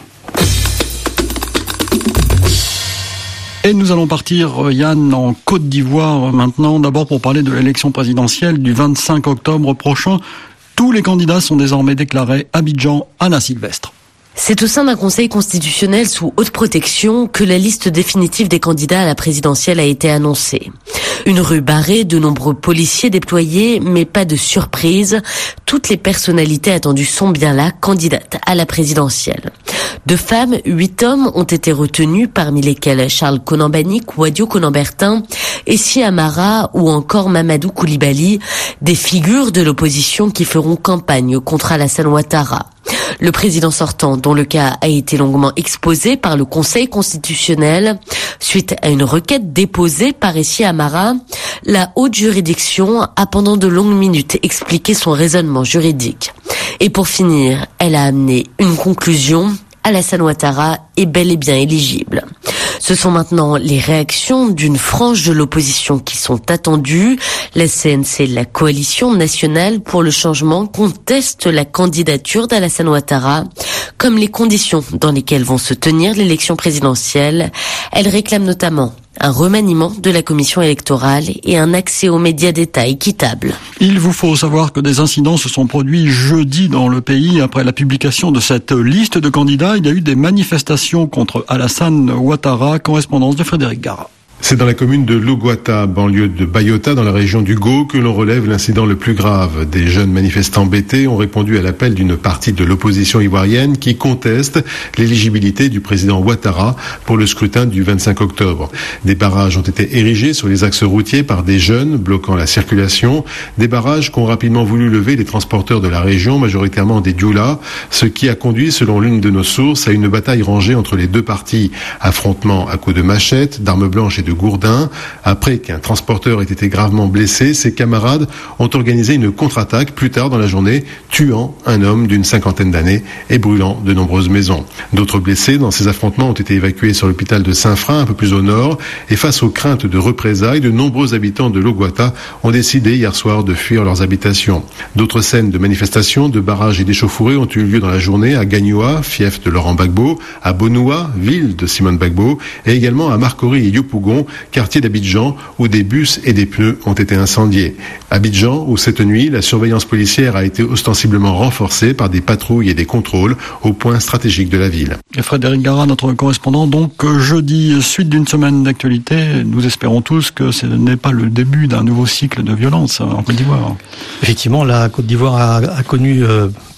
Et nous allons partir, Yann, en Côte d'Ivoire maintenant, d'abord pour parler de l'élection présidentielle du 25 octobre prochain. Tous les candidats sont désormais déclarés. Abidjan, Anna Sylvestre. C'est au sein d'un conseil constitutionnel sous haute protection que la liste définitive des candidats à la présidentielle a été annoncée. Une rue barrée, de nombreux policiers déployés, mais pas de surprise. Toutes les personnalités attendues sont bien là, candidates à la présidentielle. 2 femmes, 8 hommes ont été retenus, parmi lesquels Charles Konan-Banny, Kouadio Konan-Bertin, Essi Amara ou encore Mamadou Koulibaly, des figures de l'opposition qui feront campagne contre Alassane Ouattara. Le président sortant, dont le cas a été longuement exposé par le Conseil constitutionnel, suite à une requête déposée par Essi Amara, la haute juridiction a pendant de longues minutes expliqué son raisonnement juridique. Et pour finir, elle a amené une conclusion: Alassane Ouattara est bel et bien éligible. Ce sont maintenant les réactions d'une frange de l'opposition qui sont attendues. La CNC, la Coalition nationale pour le changement, conteste la candidature d'Alassane Ouattara, comme les conditions dans lesquelles vont se tenir l'élection présidentielle. Elle réclame notamment un remaniement de la commission électorale et un accès aux médias d'État équitable. Il vous faut savoir que des incidents se sont produits jeudi dans le pays. Après la publication de cette liste de candidats, il y a eu des manifestations contre Alassane Ouattara. Correspondance de Frédéric Gara. C'est dans la commune de Logouata, banlieue de Bayota, dans la région du Go, que l'on relève l'incident le plus grave. Des jeunes manifestants bêtés ont répondu à l'appel d'une partie de l'opposition ivoirienne qui conteste l'éligibilité du président Ouattara pour le scrutin du 25 octobre. Des barrages ont été érigés sur les axes routiers par des jeunes, bloquant la circulation. Des barrages qu'ont rapidement voulu lever les transporteurs de la région, majoritairement des Dioula, ce qui a conduit, selon l'une de nos sources, à une bataille rangée entre les deux parties. Affrontement à coups de machette, d'armes blanches et de gourdins. Après qu'un transporteur ait été gravement blessé, ses camarades ont organisé une contre-attaque plus tard dans la journée, tuant un homme d'une 50aine d'années et brûlant de nombreuses maisons. D'autres blessés dans ces affrontements ont été évacués sur l'hôpital de Saint-Frein, un peu plus au nord, et face aux craintes de représailles, de nombreux habitants de Logouata ont décidé hier soir de fuir leurs habitations. D'autres scènes de manifestations, de barrages et d'échauffourées ont eu lieu dans la journée à Gagnoa, fief de Laurent Gbagbo, à Bonoua, ville de Simone Gbagbo, et également à Marcory et Yopougon, quartier d'Abidjan, où des bus et des pneus ont été incendiés. Abidjan, où cette nuit, la surveillance policière a été ostensiblement renforcée par des patrouilles et des contrôles aux points stratégiques de la ville. Et Frédéric Gara, notre correspondant, donc jeudi, suite d'une semaine d'actualité, nous espérons tous que ce n'est pas le début d'un nouveau cycle de violence en Côte d'Ivoire. Effectivement, la Côte d'Ivoire a connu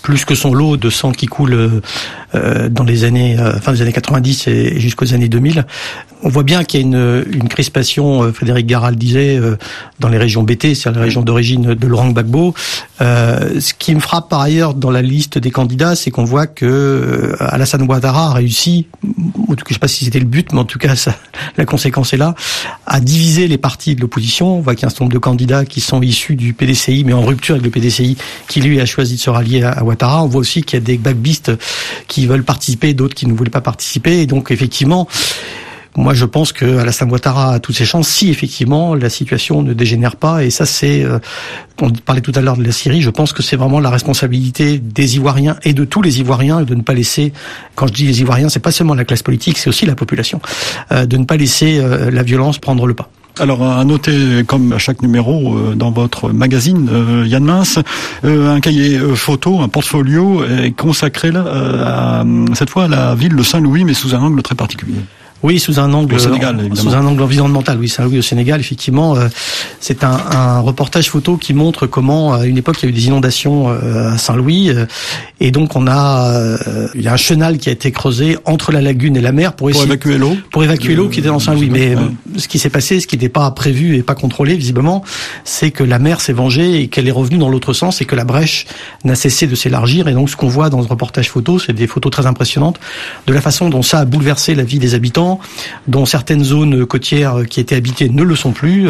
plus que son lot de sang qui coule dans les années fin des années 90 et jusqu'aux années 2000. On voit bien qu'il y a une crispation, Frédéric Garral disait, dans les régions BT, c'est-à-dire les régions d'origine de Laurent Gbagbo. Ce qui me frappe par ailleurs dans la liste des candidats, c'est qu'on voit que Alassane Ouattara a réussi, en tout cas je sais pas si c'était le but, mais en tout cas la conséquence est là, à diviser les partis de l'opposition. On voit qu'il y a un certain nombre de candidats qui sont issus du PDCI, mais en rupture avec le PDCI, qui lui a choisi de se rallier à Ouattara. On voit aussi qu'il y a des gbagbyistes qui veulent participer, d'autres qui ne voulaient pas participer, et donc effectivement, moi, je pense que Alassane Ouattara a toutes ses chances si effectivement la situation ne dégénère pas. Et ça, c'est, on parlait tout à l'heure de la Syrie. Je pense que c'est vraiment la responsabilité des Ivoiriens et de tous les Ivoiriens de ne pas laisser. Quand je dis les Ivoiriens, c'est pas seulement la classe politique, c'est aussi la population, de ne pas laisser la violence prendre le pas. Alors, à noter, comme à chaque numéro dans votre magazine, Yann Mince, un cahier photo, un portfolio est consacré là, cette fois à la ville de Saint-Louis, mais sous un angle très particulier. Oui, sous un angle environnemental. Oui, Saint-Louis au Sénégal, effectivement, c'est un reportage photo qui montre comment, à une époque, il y a eu des inondations à Saint-Louis, et donc il y a un chenal qui a été creusé entre la lagune et la mer pour évacuer l'eau. Pour évacuer l'eau qui était dans Saint-Louis. Mais ce qui s'est passé, ce qui n'était pas prévu et pas contrôlé, visiblement, c'est que la mer s'est vengée et qu'elle est revenue dans l'autre sens et que la brèche n'a cessé de s'élargir. Et donc, ce qu'on voit dans ce reportage photo, c'est des photos très impressionnantes de la façon dont ça a bouleversé la vie des habitants, dont certaines zones côtières qui étaient habitées ne le sont plus,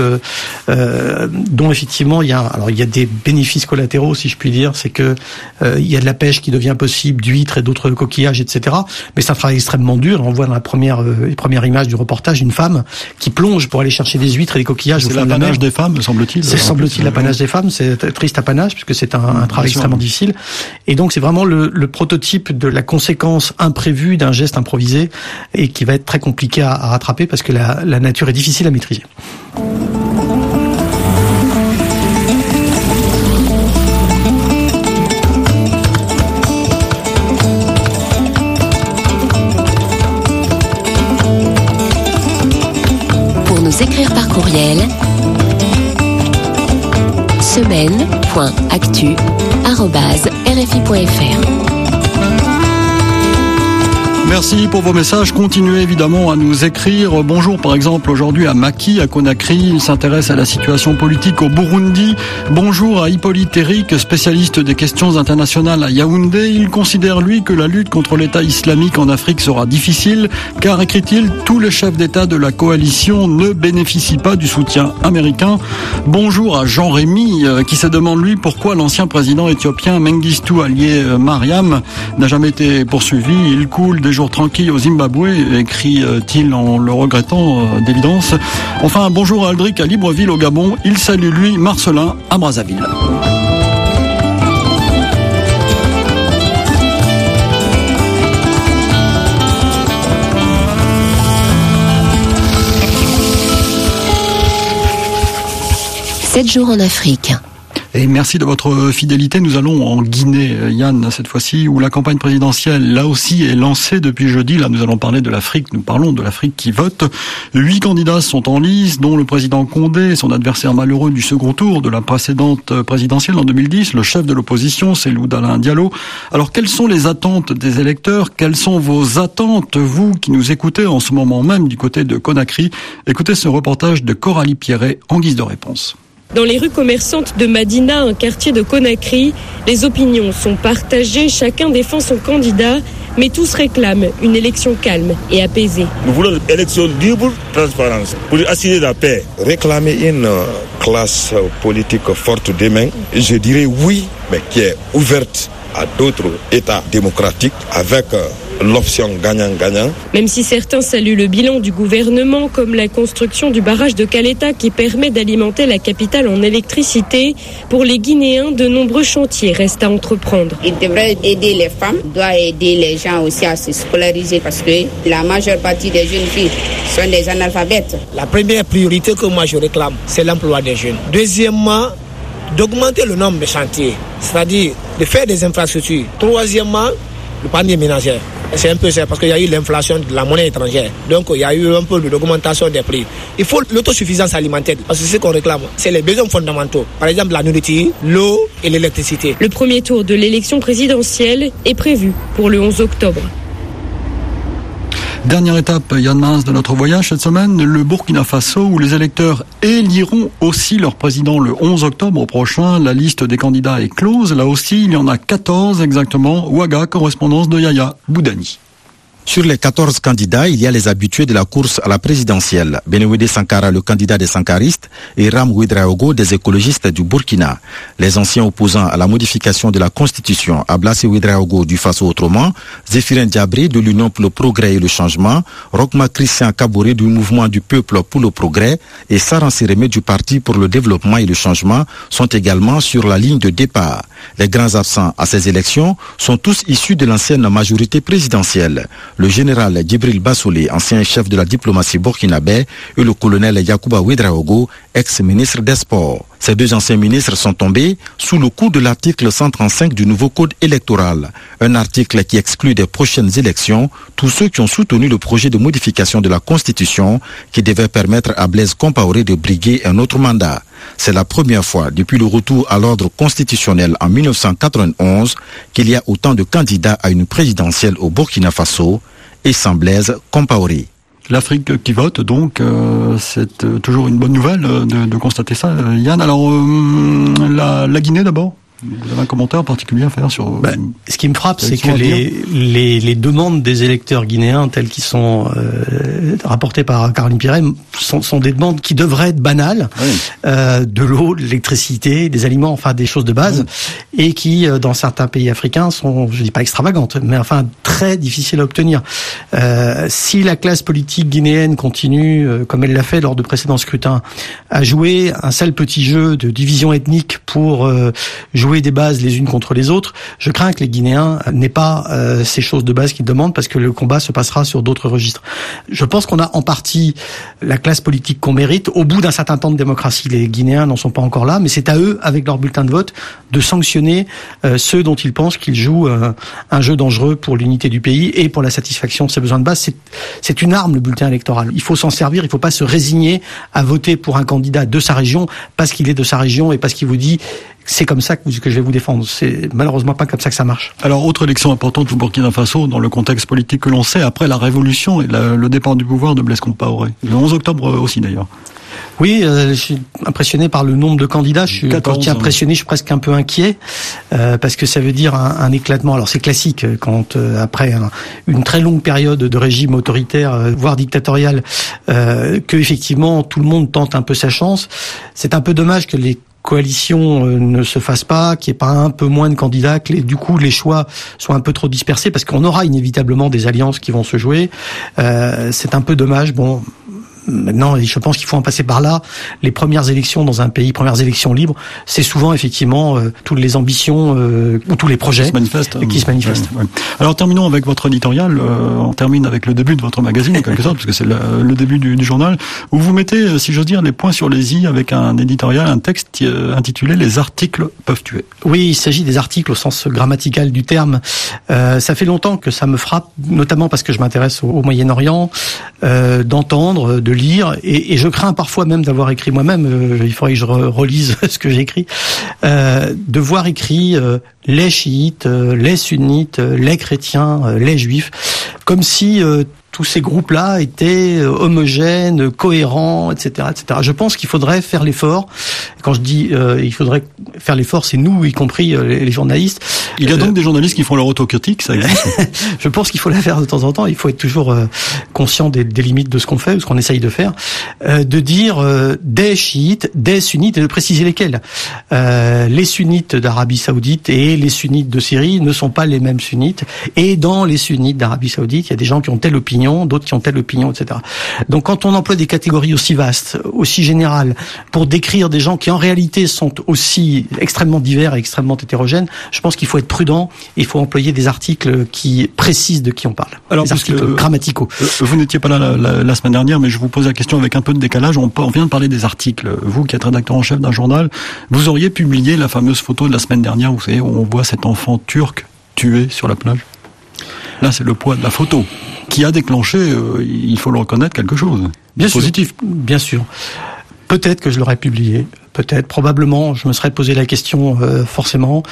dont effectivement il y a des bénéfices collatéraux, si je puis dire, c'est que il y a de la pêche qui devient possible, d'huîtres et d'autres coquillages, etc. Mais c'est un travail extrêmement dur. On voit dans les premières images du reportage une femme qui plonge pour aller chercher des huîtres et des coquillages au fond de la mer. C'est l'apanage des femmes, semble-t-il. C'est semble-t-il l'apanage des femmes. C'est un triste apanage puisque c'est un travail extrêmement difficile. Et donc c'est vraiment le prototype de la conséquence imprévue d'un geste improvisé et qui va être très compliqué à rattraper parce que la nature est difficile à maîtriser. Pour nous écrire par courriel, semaine.actu@rfi.fr. Merci pour vos messages. Continuez évidemment à nous écrire. Bonjour par exemple aujourd'hui à Maki, à Conakry. Il s'intéresse à la situation politique au Burundi. Bonjour à Hippolyte Eric, spécialiste des questions internationales à Yaoundé. Il considère lui que la lutte contre l'État islamique en Afrique sera difficile car, écrit-il, tous les chefs d'État de la coalition ne bénéficient pas du soutien américain. Bonjour à Jean-Rémy qui se demande lui pourquoi l'ancien président éthiopien Mengistu Haile Mariam n'a jamais été poursuivi. Il coule des jours tranquille au Zimbabwe, écrit-il en le regrettant d'évidence. Enfin, bonjour à Aldric à Libreville au Gabon. Il salue lui Marcelin à Brazzaville. Sept jours en Afrique. Et merci de votre fidélité. Nous allons en Guinée, Yann, cette fois-ci, où la campagne présidentielle, là aussi, est lancée depuis jeudi. Là, nous allons parler de l'Afrique. Nous parlons de l'Afrique qui vote. 8 candidats sont en lice, dont le président Condé, son adversaire malheureux du second tour de la précédente présidentielle en 2010, le chef de l'opposition, Cellou Dalein Diallo. Alors, quelles sont les attentes des électeurs? Quelles sont vos attentes, vous qui nous écoutez en ce moment même du côté de Conakry? Écoutez ce reportage de Coralie Pierret en guise de réponse. Dans les rues commerçantes de Madina, un quartier de Conakry, les opinions sont partagées, chacun défend son candidat, mais tous réclament une élection calme et apaisée. Nous voulons une élection libre, transparente, pour assurer la paix. Réclamer une classe politique forte demain, je dirais oui, mais qui est ouverte à d'autres États démocratiques avec l'option gagnant-gagnant. Même si certains saluent le bilan du gouvernement, comme la construction du barrage de Caleta qui permet d'alimenter la capitale en électricité, pour les Guinéens, de nombreux chantiers restent à entreprendre. Il devrait aider les femmes, doit aider les gens aussi à se scolariser parce que la majeure partie des jeunes filles sont des analphabètes. La première priorité que moi je réclame, c'est l'emploi des jeunes. Deuxièmement, d'augmenter le nombre de chantiers, c'est-à-dire de faire des infrastructures. Troisièmement, le panier ménagère. C'est un peu ça, parce qu'il y a eu l'inflation de la monnaie étrangère. Donc il y a eu un peu d'augmentation des prix. Il faut l'autosuffisance alimentaire, parce que c'est ce qu'on réclame. C'est les besoins fondamentaux. Par exemple, la nourriture, l'eau et l'électricité. Le premier tour de l'élection présidentielle est prévu pour le 11 octobre. Dernière étape, Yann Mince, de notre voyage cette semaine, le Burkina Faso, où les électeurs éliront aussi leur président le 11 octobre prochain. La liste des candidats est close. Là aussi, il y en a 14 exactement. Ouaga, correspondance de Yaya Boudani. Sur les 14 candidats, il y a les habitués de la course à la présidentielle. Benouédé Sankara, le candidat des sankaristes, et Ram Ouedraogo, des écologistes du Burkina. Les anciens opposants à la modification de la Constitution, Ablassé Ouedraogo du Faso Autrement, Zéphirin Diabré de l'Union pour le Progrès et le Changement, Rokma Christian Kaboré du Mouvement du Peuple pour le Progrès et Saran Sérémé du Parti pour le Développement et le Changement sont également sur la ligne de départ. Les grands absents à ces élections sont tous issus de l'ancienne majorité présidentielle. Le général Djibril Bassolé, ancien chef de la diplomatie burkinabé, et le colonel Yacouba Ouedraogo, ex-ministre des Sports. Ces deux anciens ministres sont tombés sous le coup de l'article 135 du nouveau code électoral, un article qui exclut des prochaines élections tous ceux qui ont soutenu le projet de modification de la Constitution qui devait permettre à Blaise Compaoré de briguer un autre mandat. C'est la première fois depuis le retour à l'ordre constitutionnel en 1991 qu'il y a autant de candidats à une présidentielle au Burkina Faso et sans Blaise Compaoré. L'Afrique qui vote, donc, c'est toujours une bonne nouvelle de constater ça. Yann, alors, la Guinée d'abord ? Vous avez un commentaire particulier à faire sur... Ce qui me frappe, c'est que les demandes des électeurs guinéens, telles qu'ils sont rapportées par Caroline Piret, sont des demandes qui devraient être banales, de l'eau, de l'électricité, des aliments, enfin des choses de base, et qui, dans certains pays africains, sont, je dis pas extravagantes, mais enfin très difficiles à obtenir. Si la classe politique guinéenne continue, comme elle l'a fait lors de précédents scrutins, à jouer un sale petit jeu de division ethnique pour jouer des bases les unes contre les autres, je crains que les Guinéens n'aient pas ces choses de base qu'ils demandent, parce que le combat se passera sur d'autres registres. Je pense qu'on a en partie la classe politique qu'on mérite au bout d'un certain temps de démocratie. Les Guinéens n'en sont pas encore là, mais c'est à eux, avec leur bulletin de vote, de sanctionner ceux dont ils pensent qu'ils jouent un jeu dangereux pour l'unité du pays et pour la satisfaction de ses besoins de base. C'est une arme, le bulletin électoral. Il faut s'en servir, il ne faut pas se résigner à voter pour un candidat de sa région parce qu'il est de sa région et parce qu'il vous dit c'est comme ça que je vais vous défendre. C'est malheureusement pas comme ça que ça marche. Alors, autre élection importante au Burkina Faso, dans le contexte politique que l'on sait, après la révolution et le départ du pouvoir de Blaise Compaoré. Le 11 octobre aussi, d'ailleurs. Oui, je suis impressionné par le nombre de candidats. Je suis impressionné, je suis presque un peu inquiet, parce que ça veut dire un éclatement. Alors c'est classique quand après une très longue période de régime autoritaire, voire dictatorial, que effectivement tout le monde tente un peu sa chance. C'est un peu dommage que les coalition ne se fasse pas, qu'il n'y ait pas un peu moins de candidats, que du coup les choix soient un peu trop dispersés, parce qu'on aura inévitablement des alliances qui vont se jouer. C'est un peu dommage. Bon, maintenant, je pense qu'il faut en passer par là. Les premières élections dans un pays, premières élections libres, c'est souvent effectivement toutes les ambitions ou tous les projets qui se manifestent. Ouais. Alors terminons avec votre éditorial. On termine avec le début de votre magazine en quelque sorte, parce que c'est le début du journal, où vous mettez, si j'ose dire, les points sur les i avec un éditorial, un texte intitulé « Les articles peuvent tuer ». Oui, il s'agit des articles au sens grammatical du terme. Ça fait longtemps que ça me frappe, notamment parce que je m'intéresse au Moyen-Orient, d'entendre, de lire, et je crains parfois même d'avoir écrit moi-même, il faudrait que je relise ce que j'ai écrit, de voir écrit les chiites, les sunnites, les chrétiens, les juifs, comme si tous ces groupes-là étaient homogènes, cohérents, etc., etc. Je pense qu'il faudrait faire l'effort. Quand je dis il faudrait faire l'effort, c'est nous, y compris les journalistes. Il y a donc des journalistes qui font leur autocritique, ça existe. Je pense qu'il faut la faire de temps en temps. Il faut être toujours conscient des limites de ce qu'on fait ou ce qu'on essaye de faire. De dire des chiites, des sunnites, et de préciser lesquels. Les sunnites d'Arabie Saoudite et les sunnites de Syrie ne sont pas les mêmes sunnites. Et dans les sunnites d'Arabie Saoudite, il y a des gens qui ont telle opinion, d'autres qui ont telle opinion, etc. Donc quand on emploie des catégories aussi vastes, aussi générales, pour décrire des gens qui en réalité sont aussi extrêmement divers et extrêmement hétérogènes, je pense qu'il faut être prudent, il faut employer des articles qui précisent de qui on parle. Alors, des articles grammaticaux. Vous n'étiez pas là la semaine dernière, mais je vous pose la question avec un peu de décalage. On vient de parler des articles. Vous qui êtes rédacteur en chef d'un journal, vous auriez publié la fameuse photo de la semaine dernière, vous savez, où on voit cet enfant turc tué sur la plage? Là, c'est le poids de la photo qui a déclenché, il faut le reconnaître, quelque chose. Bien positif. Sûr, bien sûr. Peut-être que je l'aurais publié. Peut-être, probablement, je me serais posé la question forcément.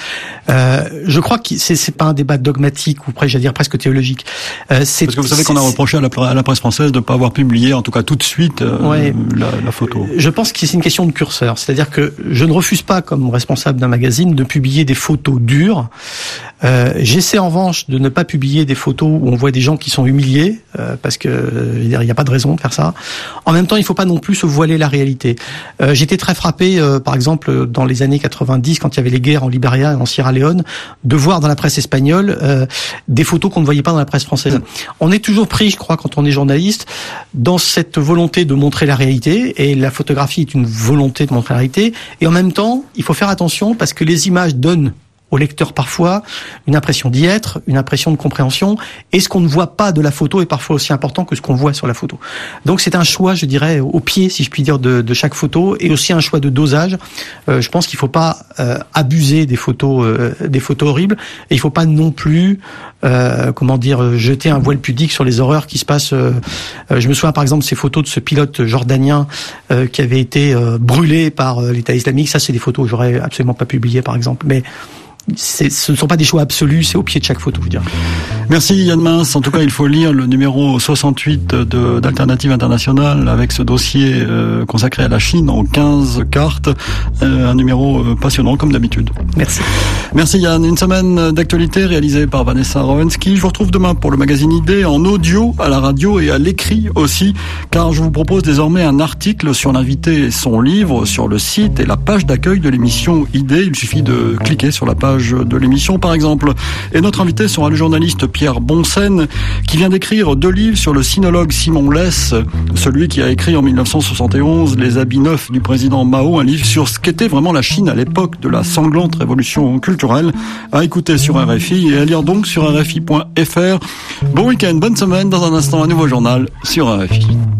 Je crois que c'est pas un débat dogmatique ou j'allais dire presque théologique. Parce que vous savez qu'on a reproché à la presse française de ne pas avoir publié, en tout cas tout de suite, la photo. Je pense que c'est une question de curseur. C'est-à-dire que je ne refuse pas, comme responsable d'un magazine, de publier des photos dures. J'essaie en revanche de ne pas publier des photos où on voit des gens qui sont humiliés, parce que il n'y a pas de raison de faire ça. En même temps, il ne faut pas non plus se voiler la réalité. J'étais très frappé, par exemple, dans les années 90, quand il y avait les guerres en Libéria et en Sierra Leone, de voir dans la presse espagnole des photos qu'on ne voyait pas dans la presse française. On est toujours pris, je crois, quand on est journaliste, dans cette volonté de montrer la réalité, et la photographie est une volonté de montrer la réalité, et en même temps, il faut faire attention parce que les images donnent au lecteur parfois une impression d'y être, une impression de compréhension, et ce qu'on ne voit pas de la photo est parfois aussi important que ce qu'on voit sur la photo. Donc c'est un choix, je dirais, au pied, si je puis dire, de chaque photo, et aussi un choix de dosage. Je pense qu'il ne faut pas abuser des photos horribles, et il ne faut pas non plus, jeter un voile pudique sur les horreurs qui se passent. Je me souviens par exemple de ces photos de ce pilote jordanien qui avait été brûlé par l'État islamique. Ça, c'est des photos que j'aurais absolument pas publiées, par exemple, mais ce ne sont pas des choix absolus, c'est au pied de chaque photo, je veux dire. Merci Yann Mince. En tout cas, il faut lire le numéro 68 d'Alternative Internationale avec ce dossier consacré à la Chine en 15 cartes. Un numéro passionnant comme d'habitude. Merci. Merci Yann. Une semaine d'actualité réalisée par Vanessa Rowensky. Je vous retrouve demain pour le magazine Idée en audio, à la radio et à l'écrit aussi, car je vous propose désormais un article sur l'invité et son livre sur le site et la page d'accueil de l'émission Idée. Il suffit de cliquer sur la page de l'émission par exemple. Et notre invité sera le journaliste Pierre Bonsen qui vient d'écrire 2 livres sur le sinologue Simon Less, celui qui a écrit en 1971 Les habits neufs du président Mao, un livre sur ce qu'était vraiment la Chine à l'époque de la sanglante révolution culturelle, à écouter sur RFI et à lire donc sur RFI.fr. Bon week-end, bonne semaine, dans un instant un nouveau journal sur RFI.